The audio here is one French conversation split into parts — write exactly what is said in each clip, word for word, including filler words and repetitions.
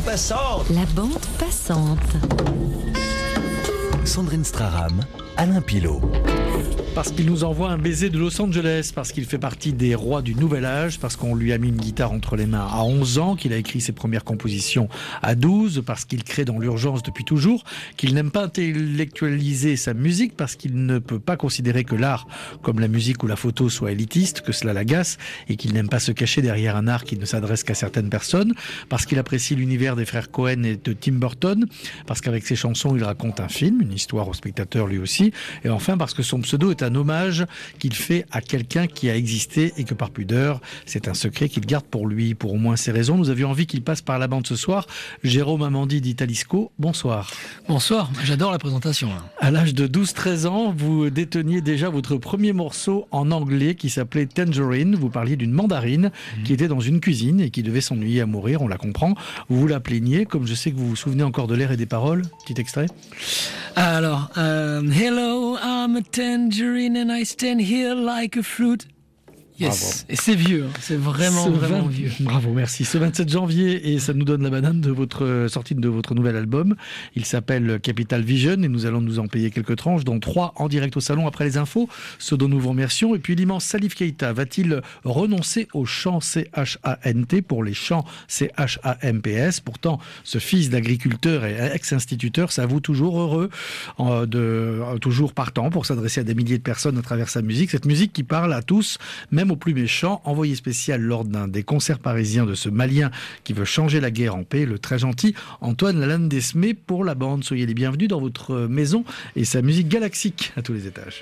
passante. La bande passante. Sandrine Straram, Alain Pilot. Parce qu'il nous envoie un baiser de Los Angeles, parce qu'il fait partie des rois du nouvel âge, parce qu'on lui a mis une guitare entre les mains à onze ans, qu'il a écrit ses premières compositions à douze, parce qu'il crée dans l'urgence depuis toujours, qu'il n'aime pas intellectualiser sa musique, parce qu'il ne peut pas considérer que l'art, comme la musique ou la photo, soit élitiste, que cela l'agace, et qu'il n'aime pas se cacher derrière un art qui ne s'adresse qu'à certaines personnes, parce qu'il apprécie l'univers des frères Cohen et de Tim Burton, parce qu'avec ses chansons, il raconte un film, une histoire au spectateur lui aussi, et enfin parce que son pseudo est un hommage qu'il fait à quelqu'un qui a existé et que par pudeur, c'est un secret qu'il garde pour lui. Pour au moins ces raisons, nous avions envie qu'il passe par la bande ce soir. Jérôme Amandi d'Italisco, bonsoir. Bonsoir, j'adore la présentation. Là. À l'âge de douze treize ans, vous déteniez déjà votre premier morceau en anglais qui s'appelait Tangerine. Vous parliez d'une mandarine mmh. qui était dans une cuisine et qui devait s'ennuyer à mourir, on la comprend. Vous vous la plaigniez, comme je sais que vous vous souvenez encore de l'air et des paroles. Petit extrait. Alors, euh, Hello, I'm a tangerine and I stand here like a fruit. Yes, bravo. Et c'est vieux, hein. C'est vraiment, Ce vraiment vingt... vieux. Bravo, merci. Ce vingt-sept janvier, et ça nous donne la banane de votre sortie de votre nouvel album. Il s'appelle Capital Vision et nous allons nous en payer quelques tranches, dont trois en direct au salon après les infos, ce dont nous vous remercions. Et puis l'immense Salif Keïta va-t-il renoncer au chant C H A N T pour les chants C H A M P S? Pourtant, ce fils d'agriculteur et ex-instituteur s'avoue toujours heureux, euh, de, euh, toujours partant pour s'adresser à des milliers de personnes à travers sa musique. Cette musique qui parle à tous, même aux plus méchants. Envoyé spécial lors d'un des concerts parisiens de ce Malien qui veut changer la guerre en paix, le très gentil Antoine Lalanne Desmé pour la bande. Soyez les bienvenus dans votre maison et sa musique galaxique à tous les étages.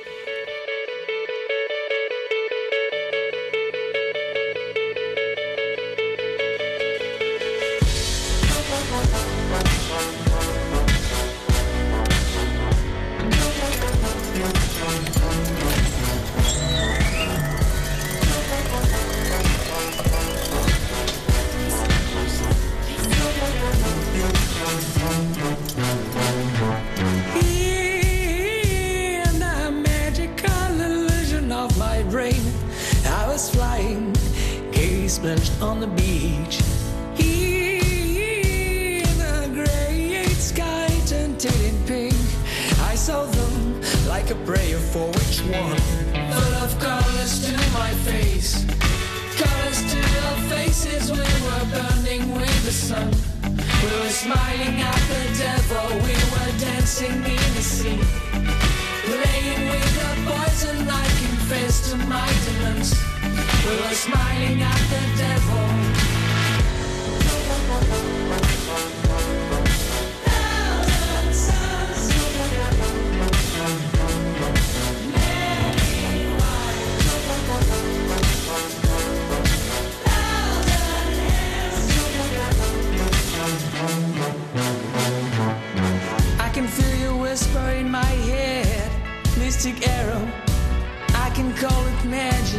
On the beach, here the great sky tinted in pink. I saw them like a prayer for which one? Full of colors to my face, colors to our faces. We were burning with the sun. We were smiling at the devil. We were dancing in the sea, playing with the boys, and I confess to my demons. We were smiling at the devil. Thousand suns, many fires, thousand hands. I can feel you whisper in my head, mystic arrow. I can call it magic.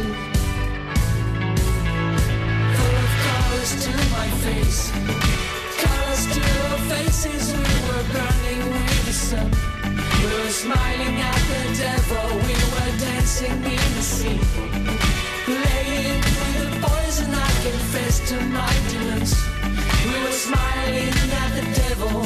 To my face, colors to our faces. We were burning with the sun. We were smiling at the devil. We were dancing in the sea, playing with the boys, and I confess to my demons. We were smiling at the devil.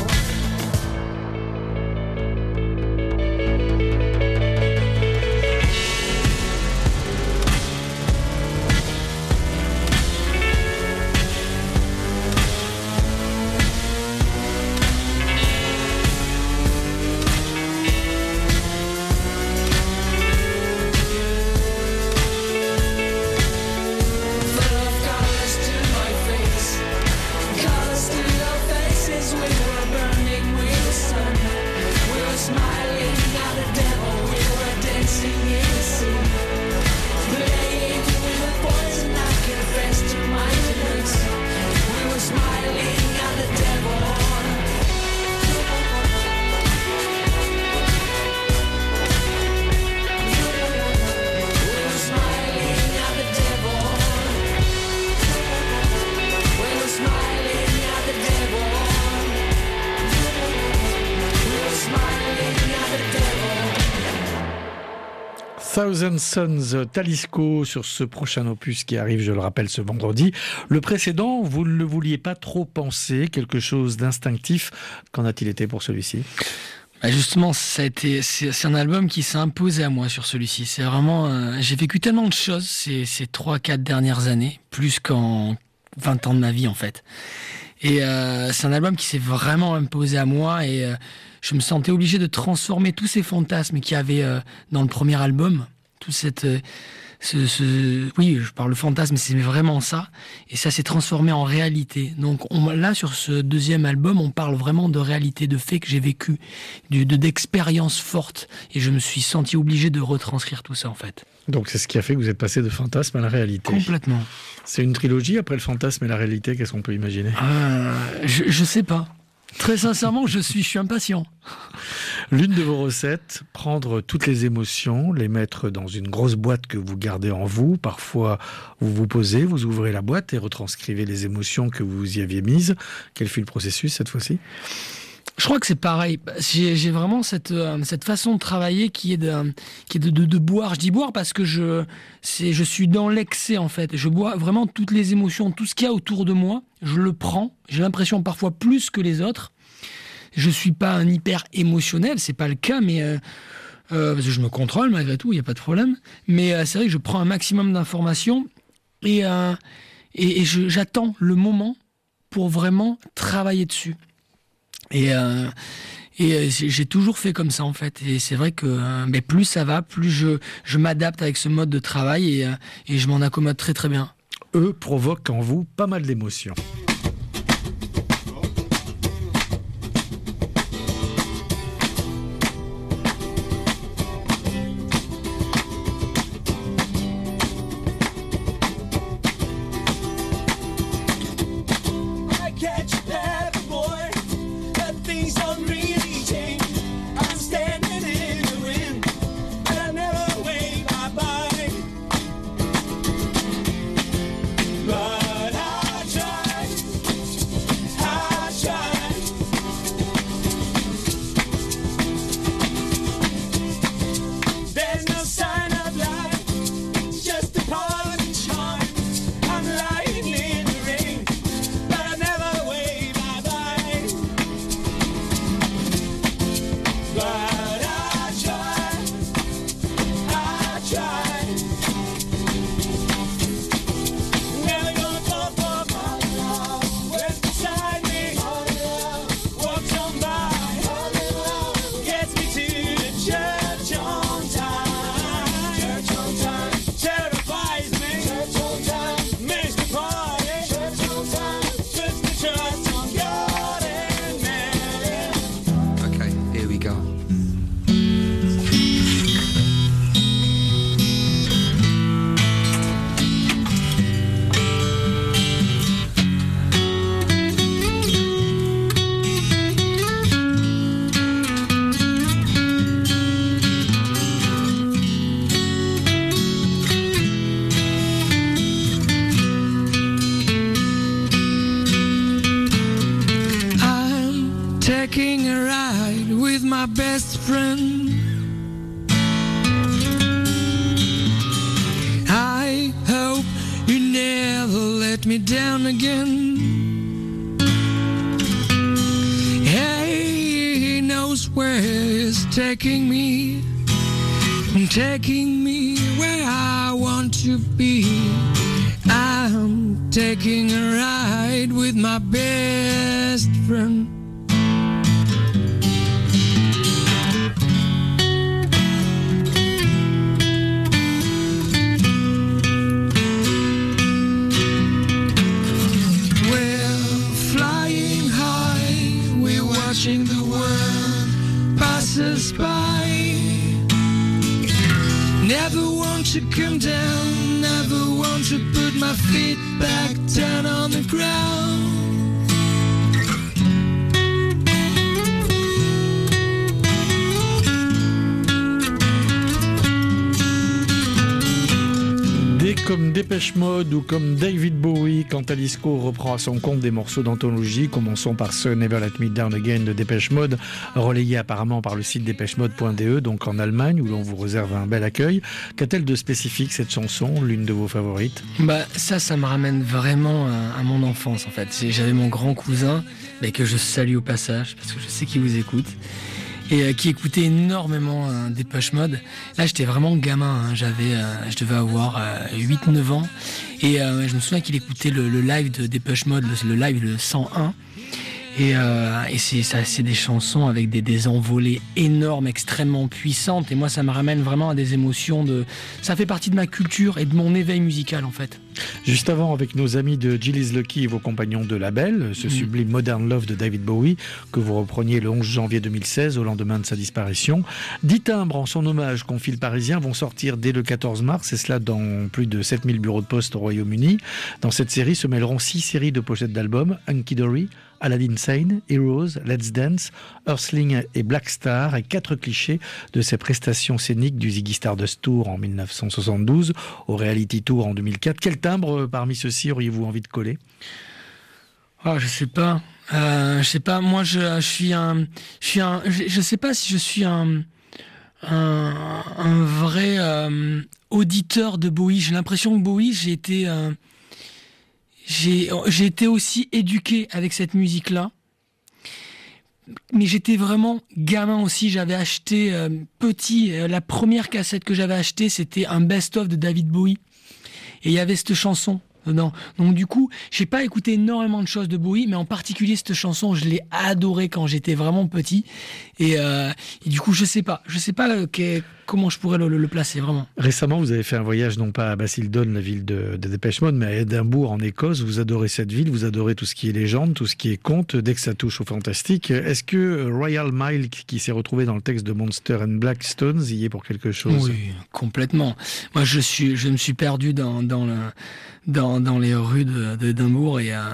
Thousand Sons, Talisco sur ce prochain opus qui arrive, je le rappelle, ce vendredi. Le précédent, vous ne le vouliez pas trop penser, quelque chose d'instinctif. Qu'en a-t-il été pour celui-ci ? Bah justement, ça a été, c'est, c'est un album qui s'est imposé à moi sur celui-ci. C'est vraiment, euh, j'ai vécu tellement de choses ces, ces trois, quatre dernières années, plus qu'en vingt ans de ma vie en fait. Et euh, c'est un album qui s'est vraiment imposé à moi et euh, je me sentais obligé de transformer tous ces fantasmes qu'il y avait euh, dans le premier album, tout cette, euh, ce, ce, oui, je parle de fantasme, c'est vraiment ça, et ça s'est transformé en réalité. Donc on, là, sur ce deuxième album, on parle vraiment de réalité, de faits que j'ai vécu, de, de d'expériences fortes, et je me suis senti obligé de retranscrire tout ça en fait. Donc c'est ce qui a fait que vous êtes passé de fantasme à la réalité. Complètement. C'est une trilogie après le fantasme et la réalité, qu'est-ce qu'on peut imaginer ? euh, je, je sais pas. Très sincèrement, je suis, je suis impatient. L'une de vos recettes, prendre toutes les émotions, les mettre dans une grosse boîte que vous gardez en vous. Parfois, vous vous posez, vous ouvrez la boîte et retranscrivez les émotions que vous y aviez mises. Quel fut le processus cette fois-ci ? Je crois que c'est pareil. J'ai, j'ai vraiment cette, euh, cette façon de travailler qui est, de, qui est de, de, de boire. Je dis boire parce que je, c'est, je suis dans l'excès en fait. Je bois vraiment toutes les émotions, tout ce qu'il y a autour de moi. Je le prends. J'ai l'impression parfois plus que les autres. Je suis pas un hyper émotionnel, c'est pas le cas, mais euh, euh, parce que je me contrôle malgré tout, il y a pas de problème. Mais euh, c'est vrai que je prends un maximum d'informations et, euh, et, et je, j'attends le moment pour vraiment travailler dessus. Et, euh, et j'ai toujours fait comme ça en fait. Et c'est vrai que euh, mais plus ça va, plus je, je m'adapte avec ce mode de travail et, euh, et je m'en accommode très très bien. Eux provoquent en vous pas mal d'émotions. Taking a ride with my best friend. I hope you never let me down again. Hey, he knows where he's taking me, taking me where I want to be. I'm taking a ride with my best friend. Watching the world pass us by. Never want to come down, never want to put my feet back down on the ground. comme Dépêche Mode ou comme David Bowie, quand Talisco reprend à son compte des morceaux d'anthologie. Commençons par ce Never Let Me Down Again de Dépêche Mode, relayé apparemment par le site dépêche mode point d e, donc en Allemagne, où l'on vous réserve un bel accueil. Qu'a-t-elle de spécifique cette chanson, l'une de vos favorites? Bah ça, ça me ramène vraiment à, à mon enfance en fait. J'avais mon grand cousin, mais que je salue au passage, parce que je sais qu'il vous écoute. Et euh, qui écoutait énormément euh, Dépêche Mode. Là, j'étais vraiment gamin, hein. J'avais, euh, je devais avoir euh, huit neuf ans. Et euh, je me souviens qu'il écoutait le, le live de Dépêche Mode, le, le live le cent un. Et, euh, et c'est, ça, c'est des chansons avec des, des envolées énormes, extrêmement puissantes. Et moi, ça me ramène vraiment à des émotions de... Ça fait partie de ma culture et de mon éveil musical, en fait. Juste avant, avec nos amis de Jill Is Lucky et vos compagnons de label, ce mmh. sublime Modern Love de David Bowie, que vous repreniez le onze janvier deux mille seize, au lendemain de sa disparition. Dix timbres en son hommage confie le Parisien vont sortir dès le quatorze mars, et cela dans plus de sept mille bureaux de poste au Royaume-Uni. Dans cette série se mêleront six séries de pochettes d'albums: Hunky Dory, Aladdin Sane, Heroes, Let's Dance, Earthling et Black Star, et quatre clichés de ses prestations scéniques du Ziggy Stardust Tour en dix-neuf cent soixante-douze au Reality Tour en deux mille quatre. Quel timbre parmi ceux-ci auriez-vous envie de coller? Oh, je sais pas. Euh, je sais pas. Moi, je, je suis un, je suis un. Je, je sais pas si je suis un, un, un vrai euh, auditeur de Bowie. J'ai l'impression que Bowie, j'ai été, euh, j'ai, j'ai été aussi éduqué avec cette musique-là. Mais j'étais vraiment gamin aussi. J'avais acheté euh, petit. Euh, la première cassette que j'avais achetée, c'était un best-of de David Bowie. Et il y avait cette chanson dedans. Donc du coup, j'ai pas écouté énormément de choses de Bowie, mais en particulier cette chanson, je l'ai adorée quand j'étais vraiment petit. Et, euh, et du coup, je sais pas, je sais pas que, comment je pourrais le, le, le placer vraiment. Récemment, vous avez fait un voyage non pas à Basildon, la ville de, de Dépêche Mode, mais à Édimbourg en Écosse. Vous adorez cette ville, vous adorez tout ce qui est légende, tout ce qui est conte, dès que ça touche au fantastique. Est-ce que Royal Mile, qui s'est retrouvé dans le texte de Monster and Black Stones, y est pour quelque chose? Oui, complètement. Moi, je suis, je me suis perdu dans, dans le, dans, dans les rues de, de d'Édimbourg et euh,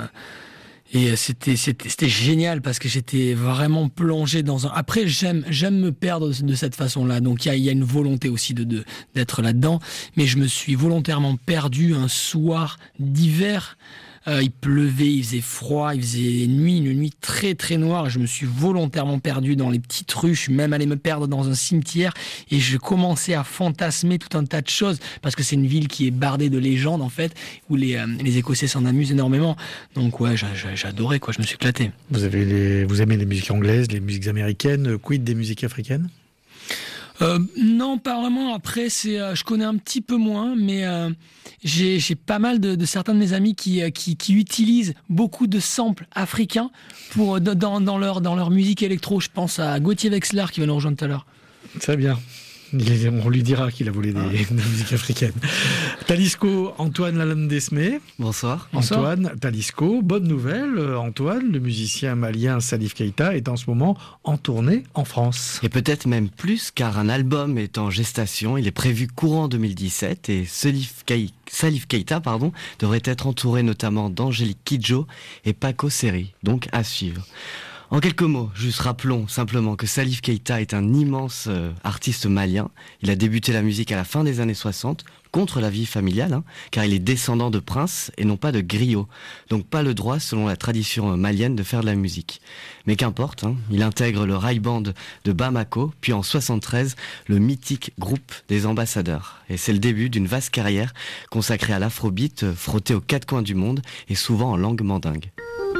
Et c'était, c'était, c'était génial parce que j'étais vraiment plongé dans un... Après, j'aime, j'aime me perdre de cette façon-là. Donc, il y a, il y a une volonté aussi de, de, d'être là-dedans. Mais je me suis volontairement perdu un soir d'hiver. Euh, il pleuvait, il faisait froid, il faisait nuit, une nuit très très noire. Je me suis volontairement perdu dans les petites rues. Je suis même allé me perdre dans un cimetière et je commençais à fantasmer tout un tas de choses parce que c'est une ville qui est bardée de légendes en fait, où les, euh, les Écossais s'en amusent énormément. Donc ouais, j'ai, j'ai, j'ai adoré quoi, je me suis éclaté. Vous avez les, vous aimez les musiques anglaises, les musiques américaines, quid des musiques africaines? Euh, non, pas vraiment. Après, c'est, euh, je connais un petit peu moins, mais euh, j'ai, j'ai pas mal de, de certains de mes amis qui, euh, qui, qui utilisent beaucoup de samples africains pour dans, dans leur dans leur musique électro. Je pense à Gauthier Wexler qui va nous rejoindre tout à l'heure. Très bien. On lui dira qu'il a volé des, ah. de la musique africaine. Talisco, Antoine Lalande-Desmé. Bonsoir. Antoine, Bonsoir. Talisco, bonne nouvelle. Antoine, le musicien malien Salif Keita est en ce moment en tournée en France. Et peut-être même plus, car un album est en gestation. Il est prévu courant deux mille dix-sept et Salif Keita, Salif Keita pardon, devrait être entouré notamment d'Angélique Kidjo et Paco Seri. Donc à suivre. En quelques mots, juste rappelons simplement que Salif Keita est un immense euh, artiste malien. Il a débuté la musique à la fin des années soixante, contre la vie familiale, hein, car il est descendant de princes et non pas de griots. Donc pas le droit, selon la tradition malienne, de faire de la musique. Mais qu'importe, hein, il intègre le Rai Band de Bamako, puis en soixante-treize, le mythique groupe des Ambassadeurs. Et c'est le début d'une vaste carrière consacrée à l'afrobeat, frottée aux quatre coins du monde et souvent en langue mandingue.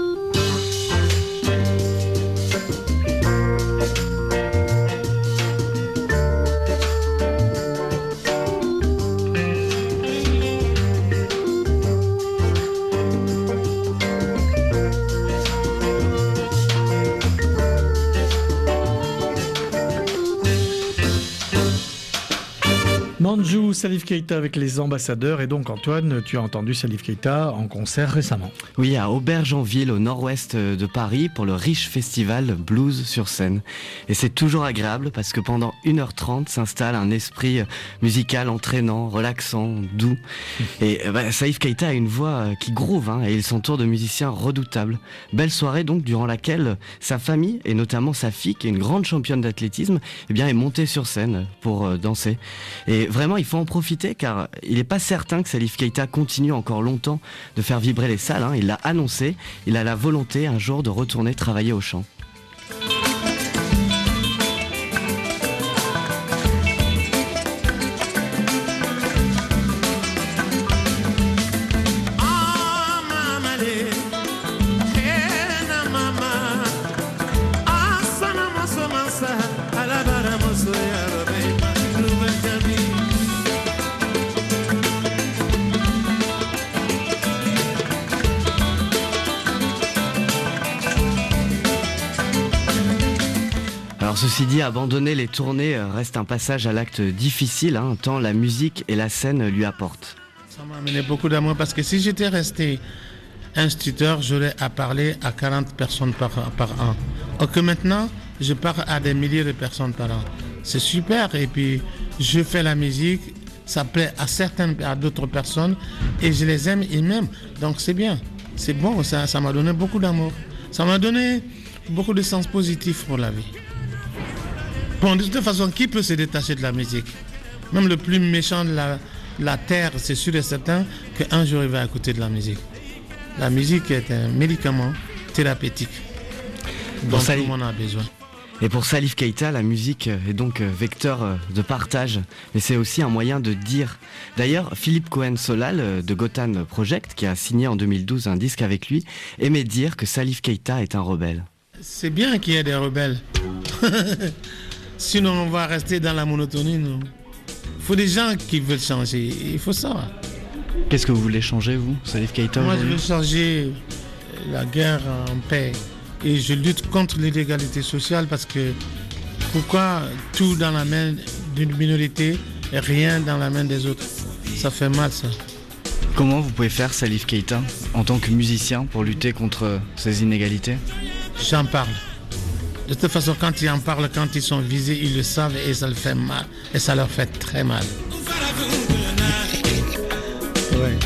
Manjou, Salif Keita avec les Ambassadeurs. Et donc Antoine, tu as entendu Salif Keita en concert récemment. Oui, à Aubergenville, au nord-ouest de Paris, pour le riche festival Blues sur scène. Et c'est toujours agréable parce que pendant une heure trente s'installe un esprit musical entraînant, relaxant, doux. Et bah, Salif Keita a une voix qui groove, hein, et il s'entoure de musiciens redoutables. Belle soirée donc, durant laquelle sa famille, et notamment sa fille, qui est une grande championne d'athlétisme, eh bien, est montée sur scène pour euh, danser. Et vraiment, il faut en profiter car il n'est pas certain que Salif Keita continue encore longtemps de faire vibrer les salles. Hein. Il l'a annoncé, il a la volonté un jour de retourner travailler au chant. Alors ceci dit, abandonner les tournées reste un passage à l'acte difficile, hein, tant la musique et la scène lui apportent. Ça m'a amené beaucoup d'amour parce que si j'étais resté instituteur, j'aurais à parler à quarante personnes par, par an. Or que maintenant, je parle à des milliers de personnes par an. C'est super et puis je fais la musique, ça plaît à certaines, à d'autres personnes et je les aime et même. Donc c'est bien, c'est bon, ça, ça m'a donné beaucoup d'amour. Ça m'a donné beaucoup de sens positif pour la vie. Bon, de toute façon, qui peut se détacher de la musique? Même le plus méchant de la, la terre, c'est sûr et certain qu'un jour il va écouter de la musique. La musique est un médicament thérapeutique dont tout le monde a besoin. Et pour Salif Keita, la musique est donc vecteur de partage, mais c'est aussi un moyen de dire. D'ailleurs, Philippe Cohen-Solal de Gotan Project, qui a signé en deux mille douze un disque avec lui, aimait dire que Salif Keita est un rebelle. C'est bien qu'il y ait des rebelles. Sinon, on va rester dans la monotonie. Il faut des gens qui veulent changer. Il faut ça. Qu'est-ce que vous voulez changer, vous, Salif Keita? Moi, je veux changer la guerre en paix. Et je lutte contre l'illégalité sociale parce que pourquoi tout dans la main d'une minorité et rien dans la main des autres? Ça fait mal, ça. Comment vous pouvez faire, Salif Keita, en tant que musicien, pour lutter contre ces inégalités? J'en parle. De toute façon, quand ils en parlent, quand ils sont visés, ils le savent et ça leur fait mal. Et ça leur fait très mal. Ouais.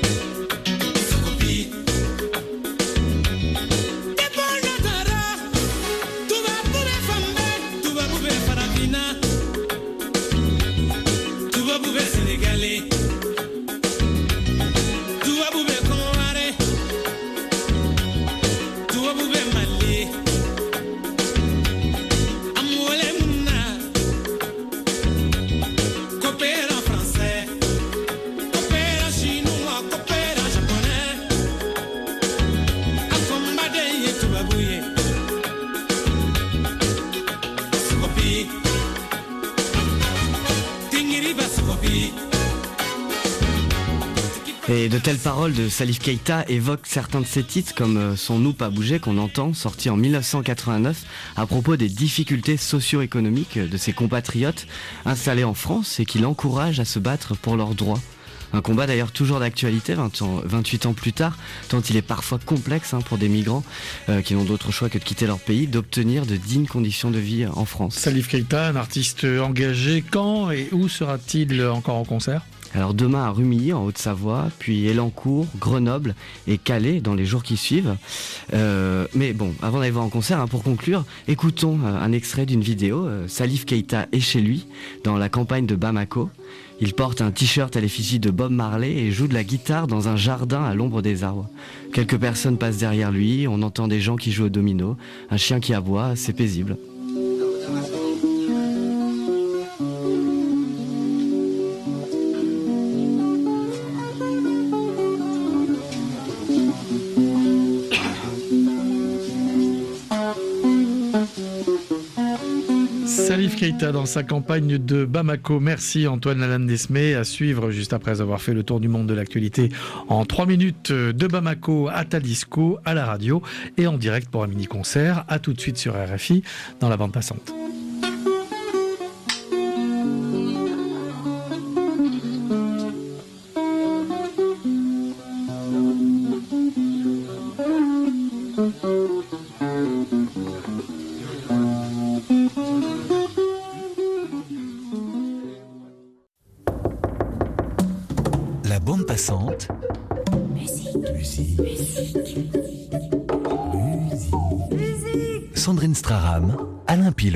Et de telles paroles de Salif Keita évoquent certains de ses titres comme son Nou Pas Bouger qu'on entend, sorti en mille neuf cent quatre-vingt-neuf à propos des difficultés socio-économiques de ses compatriotes installés en France et qui l'encouragent à se battre pour leurs droits. Un combat d'ailleurs toujours d'actualité, vingt ans, vingt-huit ans plus tard, tant il est parfois complexe hein, pour des migrants euh, qui n'ont d'autre choix que de quitter leur pays, d'obtenir de dignes conditions de vie en France. Salif Keita, un artiste engagé, quand et où sera-t-il encore en concert ? Alors demain à Rumilly en Haute-Savoie, puis Elancourt, Grenoble et Calais dans les jours qui suivent. Euh, mais bon, avant d'aller voir en concert, hein, pour conclure, écoutons euh, un extrait d'une vidéo. Euh, Salif Keita est chez lui, dans la campagne de Bamako. Il porte un t-shirt à l'effigie de Bob Marley et joue de la guitare dans un jardin à l'ombre des arbres. Quelques personnes passent derrière lui, on entend des gens qui jouent au domino, un chien qui aboie, c'est paisible. Salif Keita dans sa campagne de Bamako. Merci Antoine Lalanne-Desmé. À suivre juste après avoir fait le tour du monde de l'actualité en trois minutes de Bamako à Talisco, à la radio et en direct pour un mini-concert. À tout de suite sur R F I dans la bande passante. La bande passante. Musique. Musique. Musique. Musique. Sandrine Straram, Alain Pilot.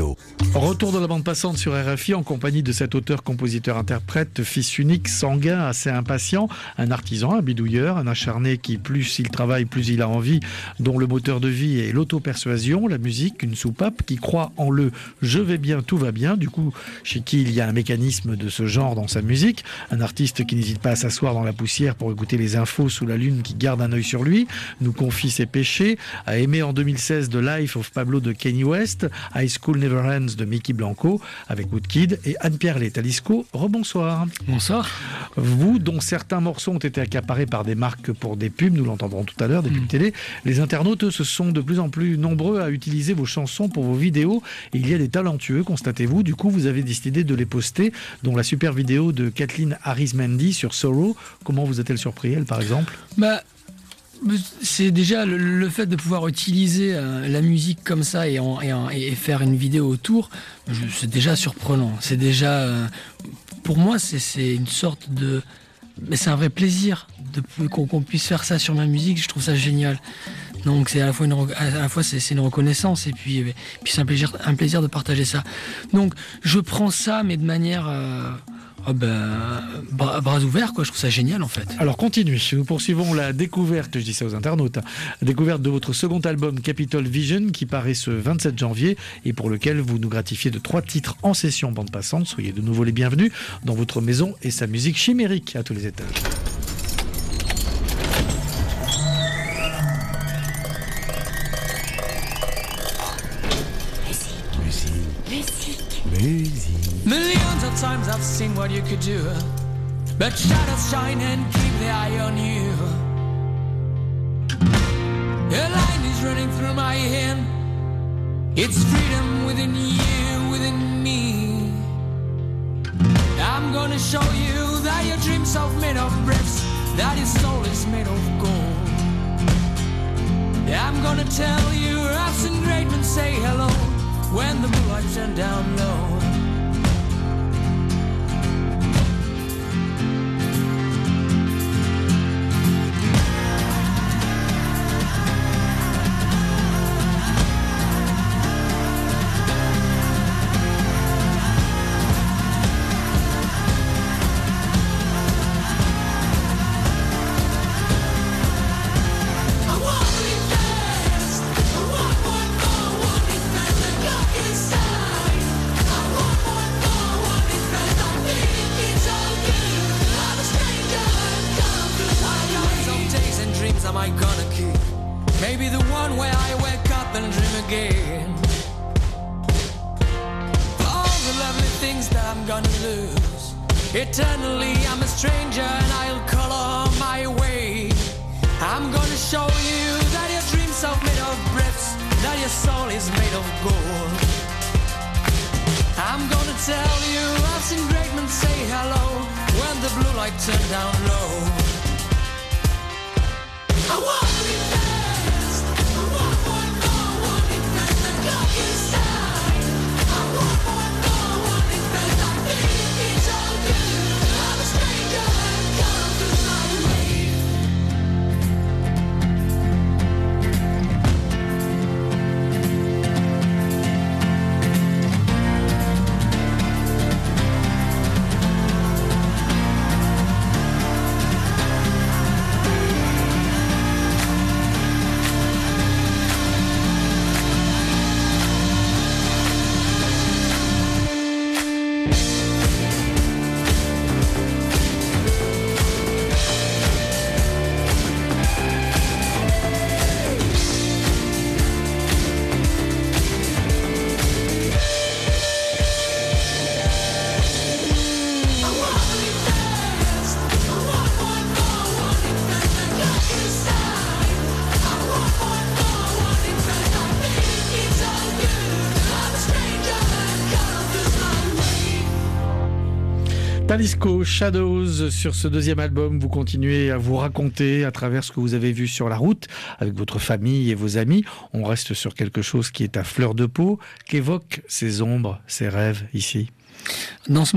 Retour de la bande passante sur R F I en compagnie de cet auteur-compositeur-interprète, fils unique, sanguin, assez impatient, un artisan, un bidouilleur, un acharné qui plus il travaille, plus il a envie, dont le moteur de vie est l'auto-persuasion, la musique, une soupape, qui croit en le « je vais bien, tout va bien », du coup chez qui il y a un mécanisme de ce genre dans sa musique, un artiste qui n'hésite pas à s'asseoir dans la poussière pour écouter les infos sous la lune qui garde un œil sur lui, nous confie ses péchés, a aimé en deux mille seize The Life of Pablo de Kanye West, High School Never Ends de Mickey Blanco avec Woodkid et Anne-Pierre Létalisco. Rebonsoir. Bonsoir. Vous, dont certains morceaux ont été accaparés par des marques pour des pubs, nous l'entendrons tout à l'heure, des pubs mmh. télé, les internautes, eux, se sont de plus en plus nombreux à utiliser vos chansons pour vos vidéos. Et il y a des talentueux, constatez-vous. Du coup, vous avez décidé de les poster, dont la super vidéo de Kathleen Harris-Mendy sur Sorrow. Comment vous a-t-elle surpris, elle, par exemple ? Bah... C'est déjà le, le fait de pouvoir utiliser euh, la musique comme ça et, en, et, en, et faire une vidéo autour, je, c'est déjà surprenant. C'est déjà, euh, pour moi, c'est, c'est une sorte de, mais c'est un vrai plaisir de, qu'on, qu'on puisse faire ça sur ma musique. Je trouve ça génial. Donc c'est à la fois une, à la fois c'est, c'est une reconnaissance et puis, et puis c'est un plaisir, un plaisir de partager ça. Donc je prends ça, mais de manière euh, Oh ben, bras, bras ouverts, quoi. Je trouve ça génial, en fait. Alors, continue. Nous poursuivons la découverte, je dis ça aux internautes, la découverte de votre second album Capitol Vision, qui paraît ce vingt-sept janvier et pour lequel vous nous gratifiez de trois titres en session bande passante. Soyez de nouveau les bienvenus dans votre maison et sa musique chimérique à tous les étages. Millions of times I've seen what you could do, but shadows shine and keep the eye on you. A line is running through my hand. It's freedom within you, within me. I'm gonna show you that your dreams are made of bricks, that your soul is made of gold. I'm gonna tell you I've seen great men say hello when the blue lights turn down low. Eternally I'm a stranger and I'll color my way. I'm gonna show you that your dreams are made of bricks, that your soul is made of gold. I'm gonna tell you I've seen great men say hello when the blue light turned down low. I want to be fast, I want one more, one in fast, the clock is time. I want one more, one in fast, I think it's all good. I'm a stranger and come through my way. Talisco, Shadows, sur ce deuxième album, vous continuez à vous raconter à travers ce que vous avez vu sur la route, avec votre famille et vos amis. On reste sur quelque chose qui est à fleur de peau. Qu'évoquent ces ombres, ces rêves ici ? Dans ce morceau ?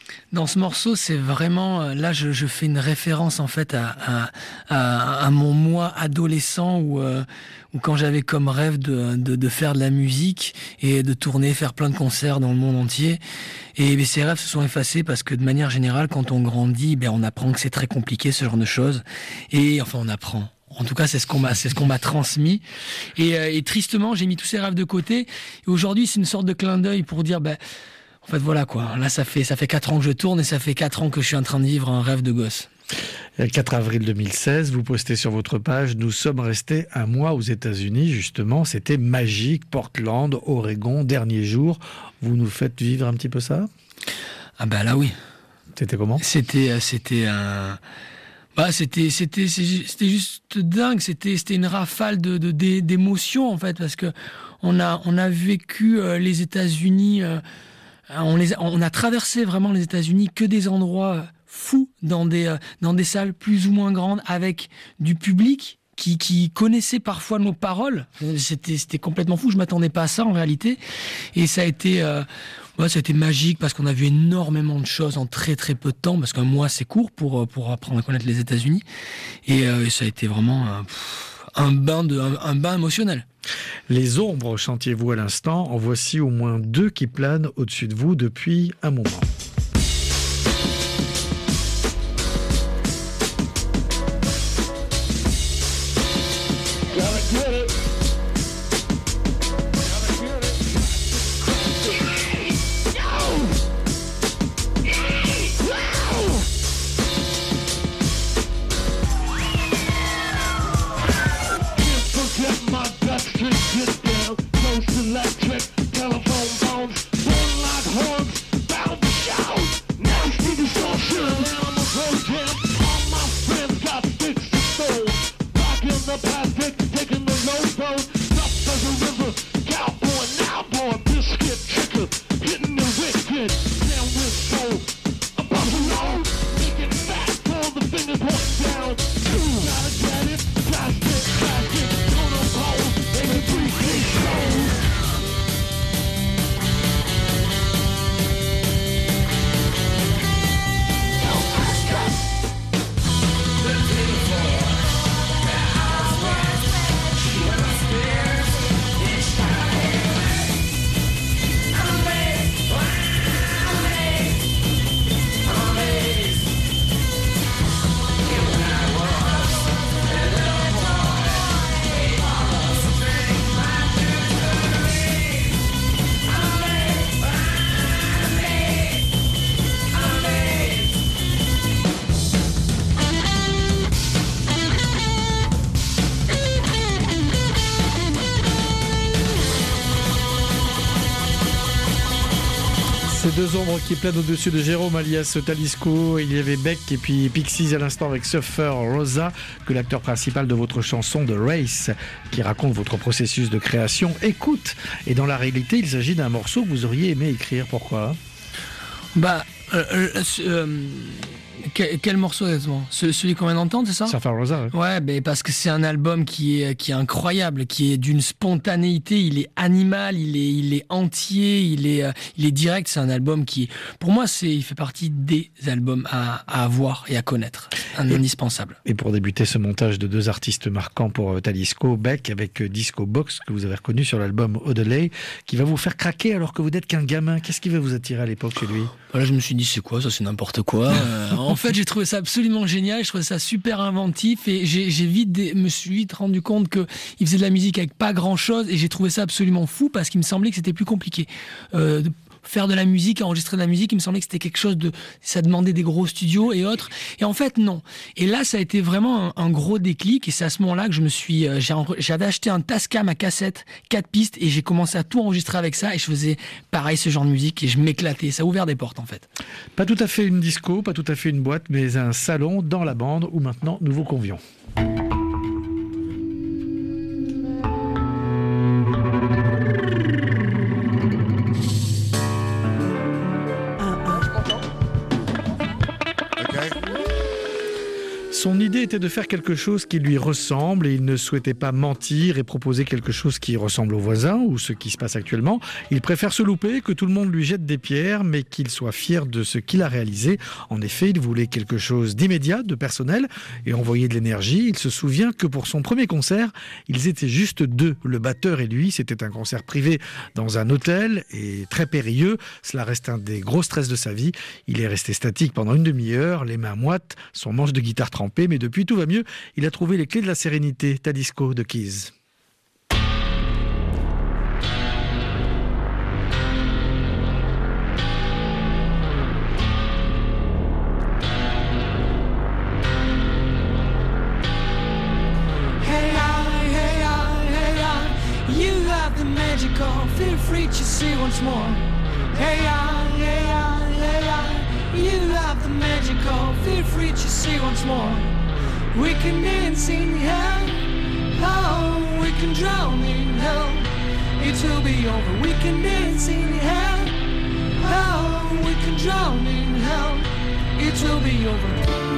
Dans ce morceau, c'est vraiment... Là, je, je fais une référence, en fait, à, à, à, à mon moi adolescent où, euh, où quand j'avais comme rêve de, de, de faire de la musique et de tourner, faire plein de concerts dans le monde entier. Et ben, ces rêves se sont effacés parce que, de manière générale, quand on grandit, ben, on apprend que c'est très compliqué, ce genre de choses. Et enfin, on apprend. En tout cas, c'est ce qu'on m'a, c'est ce qu'on m'a transmis. Et, euh, et tristement, j'ai mis tous ces rêves de côté. Et aujourd'hui, c'est une sorte de clin d'œil pour dire... Ben, en fait, voilà quoi. Là, ça fait ça fait quatre ans que je tourne et ça fait quatre ans que je suis en train de vivre un rêve de gosse. Le quatre avril deux mille seize, vous postez sur votre page « Nous sommes restés un mois aux États-Unis ». Justement, c'était magique. Portland, Oregon, dernier jour. Vous nous faites vivre un petit peu ça ? Ah bah là, oui. C'était comment ? C'était c'était un... Bah, c'était c'était c'était juste dingue. C'était c'était une rafale de de d'émotions en fait parce que on a on a vécu euh, les États-Unis. Euh, On, les a, on a traversé vraiment les États-Unis, que des endroits fous, dans des, euh, dans des salles plus ou moins grandes, avec du public qui, qui connaissait parfois nos paroles. C'était, c'était complètement fou, je m'attendais pas à ça en réalité. Et ça a été, euh, ouais, ça a été magique parce qu'on a vu énormément de choses en très très peu de temps, parce qu'un mois c'est court pour, pour apprendre à connaître les États-Unis. Et, euh, et ça a été vraiment euh, pff, un, bain de, un, un bain émotionnel. Les ombres, chantiez-vous à l'instant, en voici au moins deux qui planent au-dessus de vous depuis un moment. Deux ombres qui planent au-dessus de Jérôme alias Talisco. Il y avait Beck et puis Pixies à l'instant avec Suffer Rosa, que l'acteur principal de votre chanson The Race, qui raconte votre processus de création, écoute. Et dans la réalité, il s'agit d'un morceau que vous auriez aimé écrire. Pourquoi ? Bah, euh, euh, euh, quel, quel morceau exactement ? Celui qu'on vient d'entendre, c'est ça ? Suffer Rosa. Ouais, ouais bah, parce que c'est un album qui est qui est incroyable, qui est d'une spontanéité. Il est animal, il est il est entier, il est euh, il est direct. C'est un album qui, pour moi, c'est il fait partie des albums à, à avoir et à connaître, un et, indispensable. Et pour débuter ce montage de deux artistes marquants pour Talisco, Beck avec Disco Box que vous avez reconnu sur l'album Odelay, qui va vous faire craquer alors que vous n'êtes qu'un gamin. Qu'est-ce qui va vous attirer à l'époque chez lui ? Voilà, je me suis dit c'est quoi ça, c'est n'importe quoi. euh, en fait, j'ai trouvé ça absolument génial, je trouvais ça super inventif et j'ai, j'ai vite des, me suis vite rendu compte que il faisait de la musique avec pas grand chose et j'ai trouvé ça absolument fou parce qu'il me semblait que c'était plus compliqué. Euh, de faire de la musique, enregistrer de la musique, il me semblait que c'était quelque chose de, ça demandait des gros studios et autres. Et en fait, non. Et là, ça a été vraiment un, un gros déclic et c'est à ce moment-là que je me suis, euh, j'ai, j'avais acheté un Tascam à cassette, quatre pistes et j'ai commencé à tout enregistrer avec ça et je faisais pareil ce genre de musique et je m'éclatais. Ça a ouvert des portes en fait. Pas tout à fait une disco, pas tout à fait une boîte, mais un salon dans la bande où maintenant nous vous convions. Son idée était de faire quelque chose qui lui ressemble et il ne souhaitait pas mentir et proposer quelque chose qui ressemble aux voisins ou ce qui se passe actuellement. Il préfère se louper, que tout le monde lui jette des pierres, mais qu'il soit fier de ce qu'il a réalisé. En effet, il voulait quelque chose d'immédiat, de personnel et envoyer de l'énergie. Il se souvient que pour son premier concert, ils étaient juste deux, le batteur et lui. C'était un concert privé dans un hôtel et très périlleux. Cela reste un des gros stress de sa vie. Il est resté statique pendant une demi-heure, les mains moites, son manche de guitare trempé, mais depuis tout va mieux. Il a trouvé les clés de la sérénité. Talisco de Keys. Feel free to see once more. Hey, yeah, hey, yeah, hey, yeah. You have the magical. Feel free to see once more. We can dance in hell. Oh, we can drown in hell. It will be over. We can dance in hell. Oh, we can drown in hell. It will be over.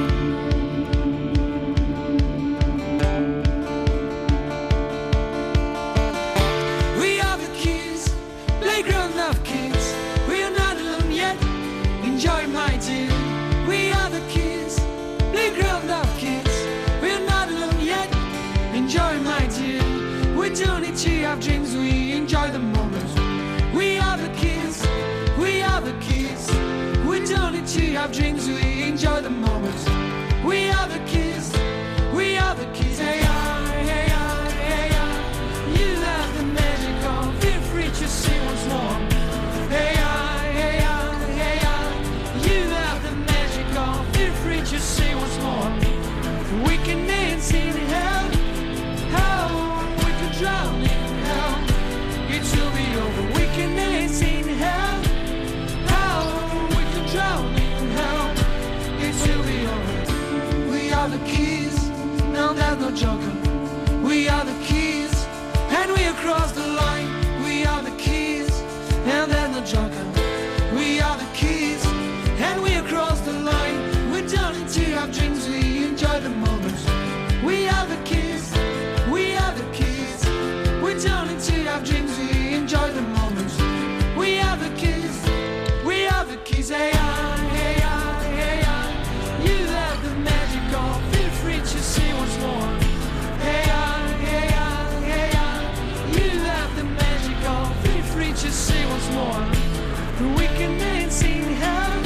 Playground of kids, we are not alone yet. Enjoy my dear, we are the kids. Playground of kids, we are not alone yet. Enjoy my dear, we don't need to have dreams, we enjoy the moment. We are the kids, we are the kids. We don't need to have dreams, we enjoy the moment. We are the kids, we are the kids. Hey, I, hey, I, hey, I. You have the magical, feel free to see once more. Hey, I, hey, I, hey, I. You have the magical, feel free to see once more. We can dance in hell, how we can drown in hell. It will be over. We can dance in hell, how we can drown in hell. It will be over. We are the keys, now there's no joker. We are the keys, and we across the line. We are the keys, and there's no joker. We are the keys, and we across the line. We don't need to have dreams, we enjoy the moments. We are the keys, we are the keys. We don't need to have dreams, we enjoy the moments. We are the keys, we are the keys. Hey, I, hey, I, hey, I. You have the magical, feel free to see once more. Hey, I, hey, I, hey, I. You have the magical, feel free to see once more. We can dance in hell,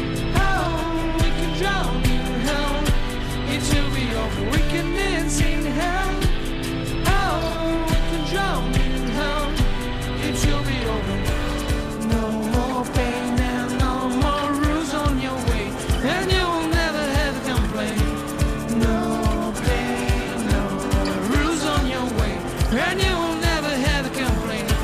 oh, we can drown in hell. It will be over. We can dance in hell, oh, we can drown in hell. It will be over. No more pain and no more rules on your way, and you will never have a complaint. No pain, no more rules on your way, and you will never have a complaint.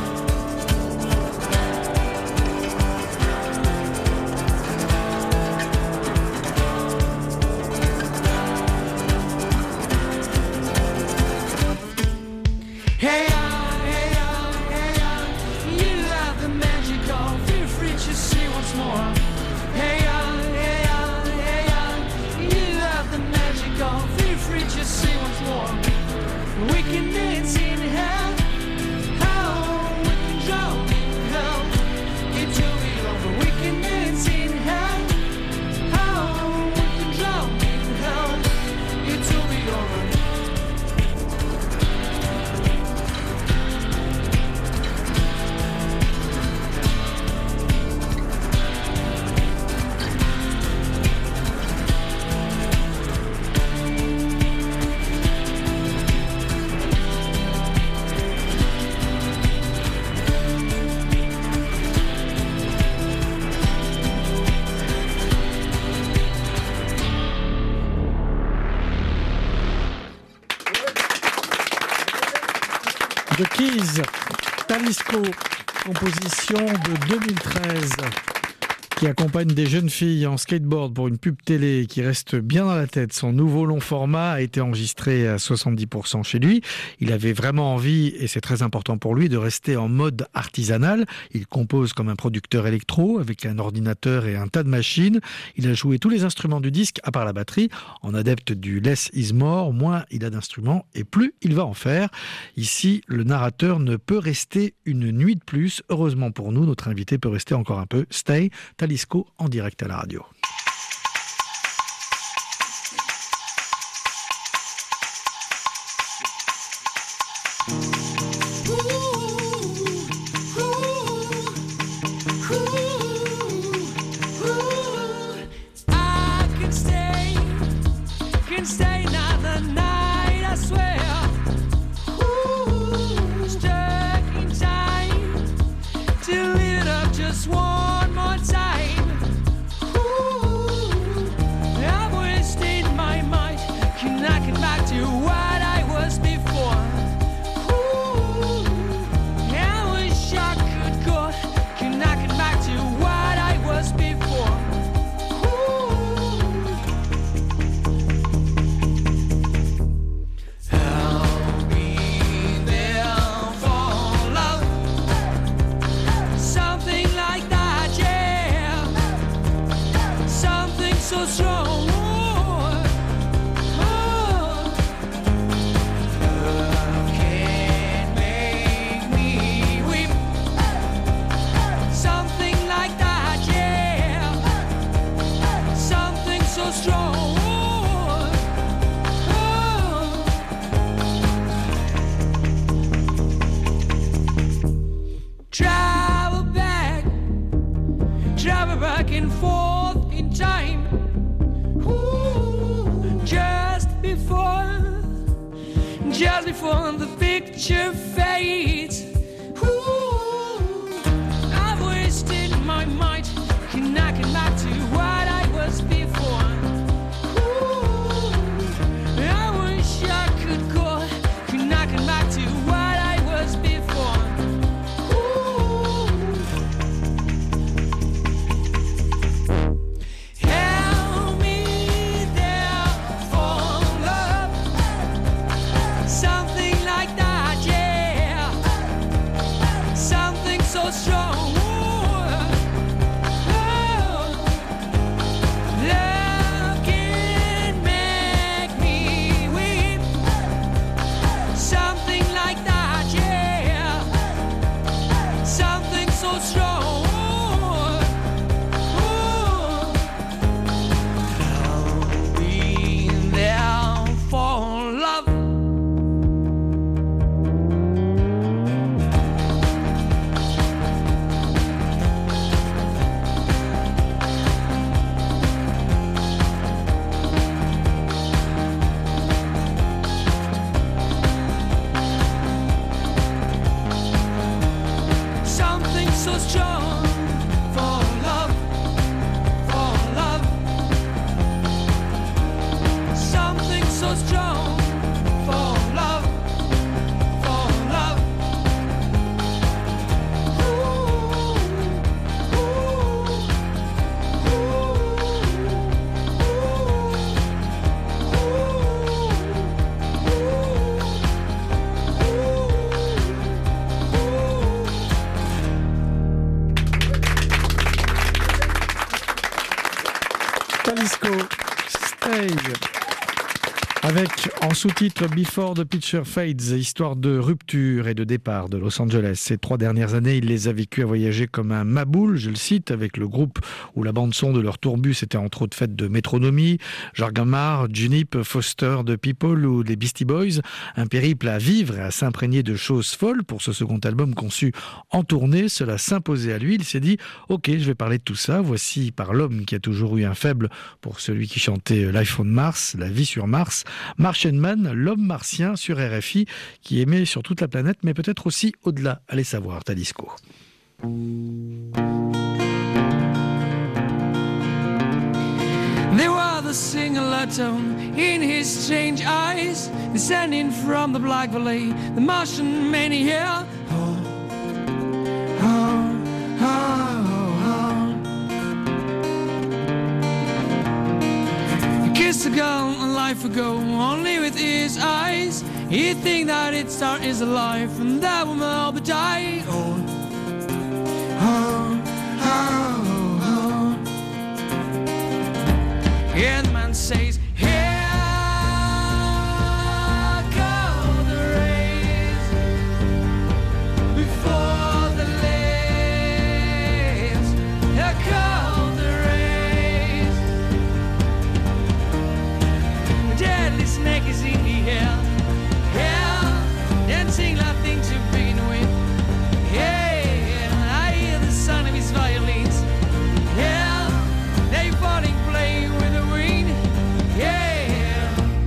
Hey, I, hey, I, hey, I. You have the magical, feel free to see once more. Hey, I, hey, I, hey, I. You have the magical, feel free to see once more. We can dance in hell, how we can drown in hell. It will be over. We can dance in hell, how we can drown in hell. It will be over. The Keys, Talisco, composition de deux mille treize, qui accompagne des jeunes filles en skateboard pour une pub télé et qui reste bien dans la tête. Son nouveau long format a été enregistré à soixante-dix pour cent chez lui. Il avait vraiment envie, et c'est très important pour lui, de rester en mode artisanal. Il compose comme un producteur électro avec un ordinateur et un tas de machines. Il a joué tous les instruments du disque à part la batterie. En adepte du less is more, moins il a d'instruments et plus il va en faire. Ici, le narrateur ne peut rester une nuit de plus. Heureusement pour nous, notre invité peut rester encore un peu. Stay, Talisco en direct à la radio. Just before the picture fades, ooh, I've wasted my mind, knocking back to what I was before. Ooh, I wish I could go, knocking back to what I was before. Ooh, help me there for love. Something like that, yeah. Something so strong. Oh, love can make me weep. Something like that, yeah. Something so strong. Oh, I'll be there for love. Something so strong for love, for love. Something so strong for love, for love. Ooh, ooh, ooh, Talisco, Stay. Avec en sous-titre Before the Picture Fades, histoire de rupture et de départ de Los Angeles. Ces trois dernières années, il les a vécues à voyager comme un maboule, je le cite, avec le groupe où la bande-son de leur tourbus était entre autres faite de Métronomie, Jargamar, Junip, Foster de People ou les Beastie Boys. Un périple à vivre et à s'imprégner de choses folles pour ce second album conçu en tournée. Cela s'imposait à lui. Il s'est dit « Ok, je vais parler de tout ça. » Voici par l'homme qui a toujours eu un faible pour celui qui chantait Life on Mars, La vie sur Mars, Martian Man, l'homme martien sur R F I, qui aimait sur toute la planète, mais peut-être aussi au-delà. Allez savoir, Talisco. There was a singular tone in his strange eyes, descending from the black valley, the Martian man here. Oh, oh, oh, oh. Years ago, a life ago, only with his eyes, he'd think that its start is alive, and that woman all but die. Oh, oh, oh, oh. And the man says, here go the rays before the leaves. Here come the rays. The deadly snake is in the air. Yeah, dancing nothing to begin with. Yeah, I hear the sound of his violins. Yeah, they falling play with the wind. Yeah.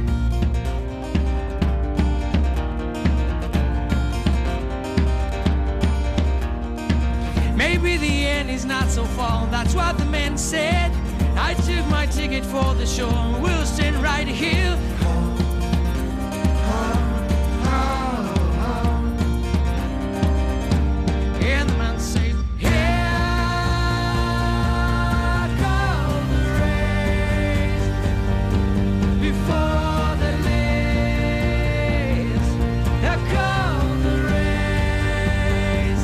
Maybe the end is not so far, that's what the man said. I took my ticket for the show, we'll stand right here. And the man says, here come the rays before the leaves. Here come the rays.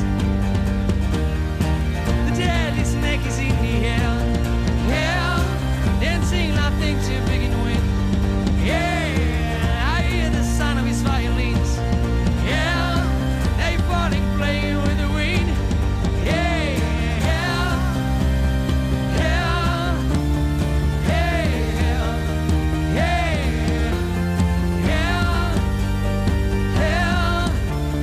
The deadly snake is in the air. Yeah, dancing nothing to begin with. Yeah, I hear the sound of his violins. Yeah, they falling playing with the wind. Yeah, yeah, yeah, yeah, yeah, yeah,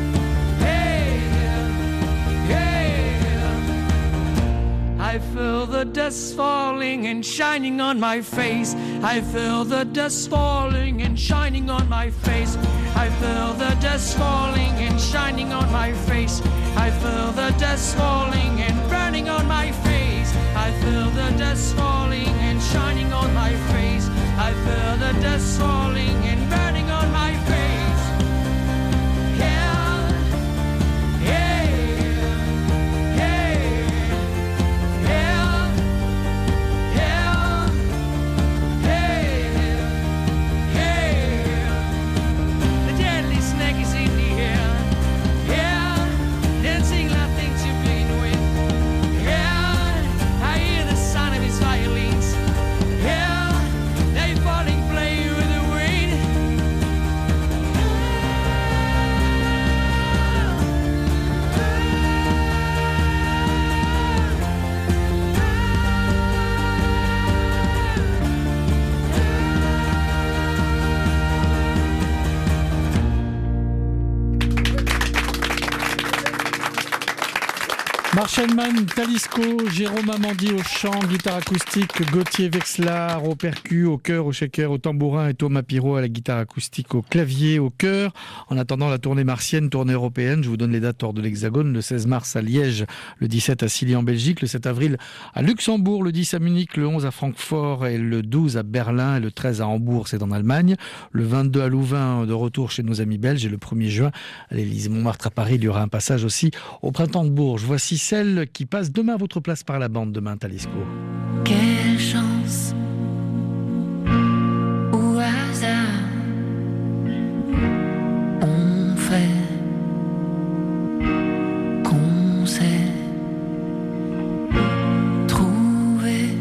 yeah. I feel the dust falling and shining on my face. I feel the dust falling and shining on my face. I feel the dust falling and shining on my face. I feel the dust falling and burning on my face. I feel the dust falling and shining on my face. I feel the dust falling and burning on my face. Yeah, yeah, yeah, yeah, yeah, yeah, yeah. The deadly snake is in the air. Yeah, dancing nothing to begin with. Yeah, I hear the sound of his violins. Yeah, they falling play with the wind. Marshall Mann, Talisco, Jérôme Amandi au chant, guitare acoustique, Gauthier Vexlar au percu, au chœur, au shaker, au tambourin et Thomas Pirot à la guitare acoustique, au clavier, au chœur. En attendant la tournée martienne, tournée européenne, je vous donne les dates hors de l'Hexagone. Le seize mars à Liège, le dix-sept à Silly en Belgique, le sept avril à Luxembourg, le dix à Munich, le onze à Francfort et le douze à Berlin et le treize à Hambourg, c'est en Allemagne. Le vingt-deux à Louvain, de retour chez nos amis belges et le premier juin à l'Élysée-Montmartre à Paris, il y aura un passage aussi au Printemps de Bourges. Voici celle qui passe demain à votre place par la bande, demain, Talisco. Quelle chance ou hasard on fait qu'on s'est trouvé,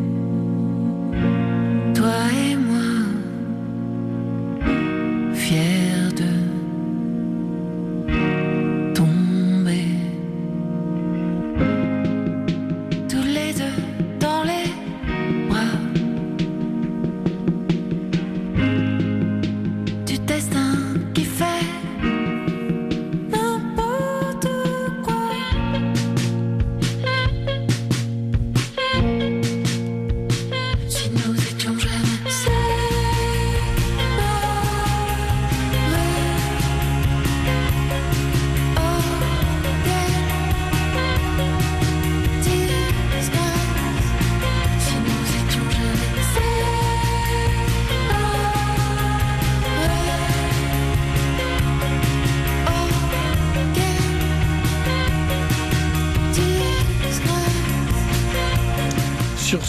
toi et moi, fiers de tomber tous les deux dans les bras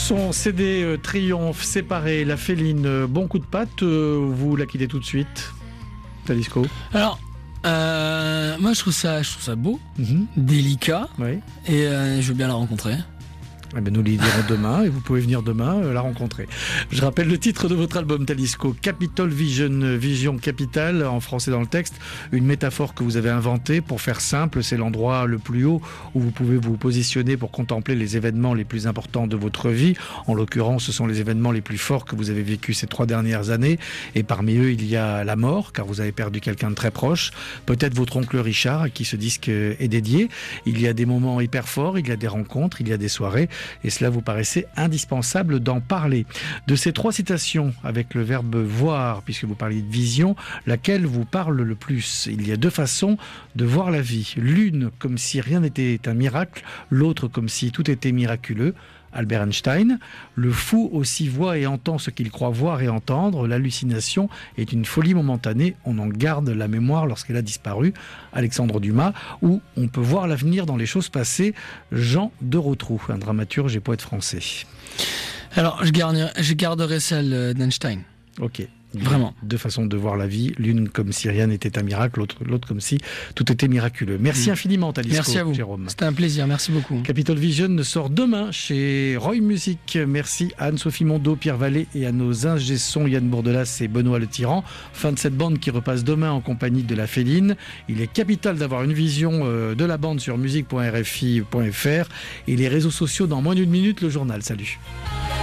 Son C D euh, Triomphe, Séparé, La Féline, euh, Bon coup de patte, euh, vous la quittez tout de suite, Talisco. Alors, euh, moi je trouve ça, je trouve ça beau, Mm-hmm. délicat, Oui. et euh, je veux bien la rencontrer. Eh ben, nous les dirons demain et vous pouvez venir demain euh, la rencontrer. Je rappelle le titre de votre album Talisco, Capitol Vision, Vision Capitale, en français dans le texte, une métaphore que vous avez inventée. Pour faire simple, c'est l'endroit le plus haut où vous pouvez vous positionner pour contempler les événements les plus importants de votre vie. En l'occurrence, ce sont les événements les plus forts que vous avez vécus ces trois dernières années. Et parmi eux, il y a la mort, car vous avez perdu quelqu'un de très proche. Peut-être votre oncle Richard, à qui ce disque est dédié. Il y a des moments hyper forts, il y a des rencontres, il y a des soirées. Et cela vous paraissait indispensable d'en parler. De ces trois citations, avec le verbe voir, puisque vous parliez de vision, laquelle vous parle le plus? Il y a deux façons de voir la vie. L'une comme si rien n'était un miracle, l'autre comme si tout était miraculeux. Albert Einstein. Le fou aussi voit et entend ce qu'il croit voir et entendre. L'hallucination est une folie momentanée. On en garde la mémoire lorsqu'elle a disparu. Alexandre Dumas. Ou on peut voir l'avenir dans les choses passées. Jean de Rotrou, un dramaturge et poète français. Alors, je garderai, je garderai celle d'Einstein. Ok. Vraiment. Deux façons de voir la vie, l'une comme si rien n'était un miracle, l'autre, l'autre comme si tout était miraculeux. Merci mmh. infiniment, Talisco. Merci à vous, Jérôme. C'était un plaisir, merci beaucoup. Capitol Vision sort demain chez Roy Music. Merci à Anne-Sophie Mondeau, Pierre Vallée et à nos ingé-sons Yann Bourdelas et Benoît Le Tyran. Fin de cette bande qui repasse demain en compagnie de La Féline. Il est capital d'avoir une vision de la bande sur musique point r f i point f r et les réseaux sociaux dans moins d'une minute, le journal. Salut.